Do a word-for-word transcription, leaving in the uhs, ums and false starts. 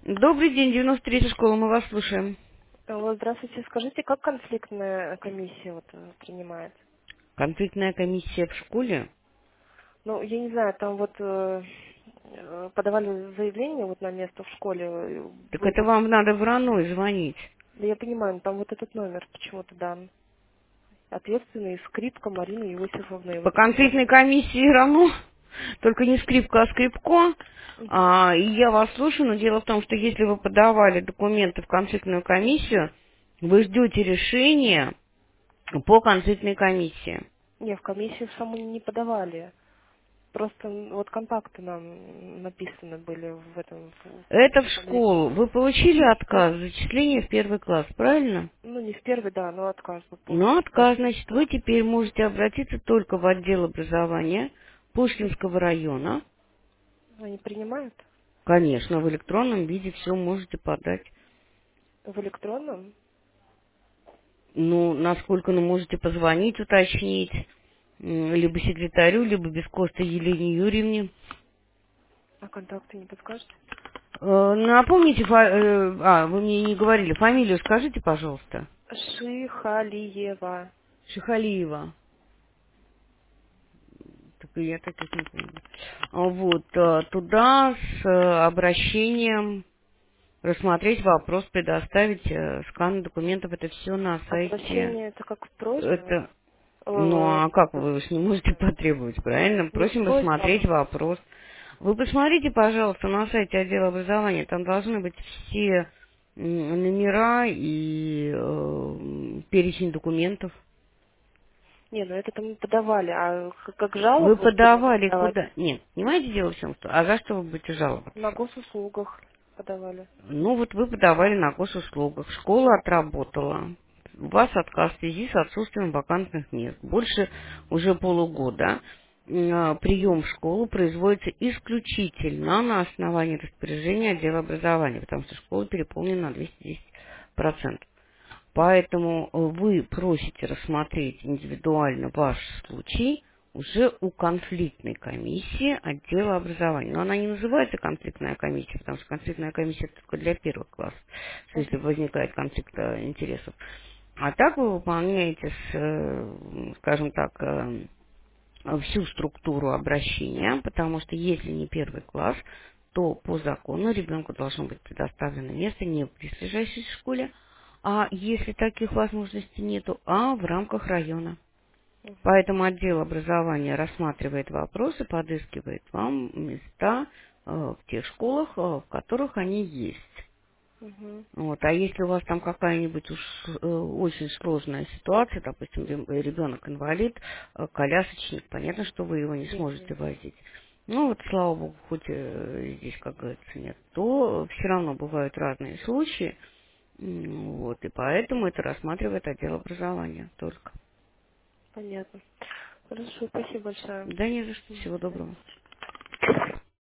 Добрый день, девяносто третья школа, мы вас слушаем. Алло, здравствуйте. Скажите, как конфликтная комиссия вот э, принимает? Конфликтная комиссия в школе? Ну, я не знаю, там вот э, э, подавали заявление вот на место в школе. э, Так Был это бы... вам надо в РАНО звонить. Да я понимаю, но там вот этот номер почему-то дан. Ответственный скрипка Марина Иосифовна. И По вот этот конфликтной номер. комиссии РАНО, только не скрипка, а скрипко. Мгм. А, и я вас слушаю, но дело в том, что если вы подавали документы в конфликтную комиссию, вы ждете решения по конфликтной комиссии. Не, в комиссию саму не подавали. Просто м, вот контакты нам написаны были в этом в Это в уведомлении. школу. Вы получили отказ зачисления в первый класс, правильно? Ну, не в первый, да, но отказ был Но полностью. отказ, значит, вы теперь можете обратиться только в отдел образования Пушкинского района. Они принимают Конечно, в электронном виде все можете подать. в электронном. Ну, насколько ну, можете позвонить, уточнить, м, либо секретарю, либо без коста Елене Юрьевне. А контакты не подскажете? Э, Напомните, фа- э, а, вы мне не говорили, фамилию скажите, пожалуйста. Шихалиева. Шихалиева. Так и я таких не помню. А Вот, э, туда с э, обращением рассмотреть вопрос, предоставить э, скан документов. Это все на сайте. Обращение это как просьба? Это, ну Э, а как вы уж не можете потребовать, правильно? Не Просим просьба, рассмотреть вопрос. Вы посмотрите, пожалуйста, на сайте отдела образования. Там должны быть все м, номера и э, перечень документов. не, ну это там подавали, а к- как Вы жалобу что надо подавали подавать? куда? Нет, понимаете, дело в чем, что... А за что вы будете На жаловаться? госуслугах подавали. Ну, вот вы подавали на госуслугах, школа отработала. У вас отказ в связи с отсутствием вакантных мест. Больше уже полугода м, а, прием в школу производится исключительно на основании распоряжения отдела образования, потому что школа переполнена на двести десять процентов. Поэтому э, вы просите рассмотреть индивидуально ваш случай уже у конфликтной комиссии отдела образования. Но она не называется конфликтная комиссия, потому что конфликтная комиссия это только для первых классов, если Мгм. возникает конфликт э, интересов. А так вы выполняете, с, э, скажем так, э, всю структуру обращения, потому что если не первый класс, то по закону ребенку должно быть предоставлено место не в близлежащей школе, а если таких возможностей нету, а в рамках района. Мгм. Поэтому отдел образования рассматривает вопросы, подыскивает вам места э, в тех школах, э, в которых они есть. Мгм. Вот. А если у вас там какая-нибудь уж э, очень сложная ситуация, допустим, ребенок инвалид, э, колясочник, понятно, что вы его не Не, не. сможете возить. Ну вот, слава богу, хоть э, здесь, как говорится, нет, то все равно бывают разные случаи. М, Вот, и поэтому это рассматривает отдел образования только. Понятно. Хорошо, спасибо большое. Да не за что, До всего свидания. доброго.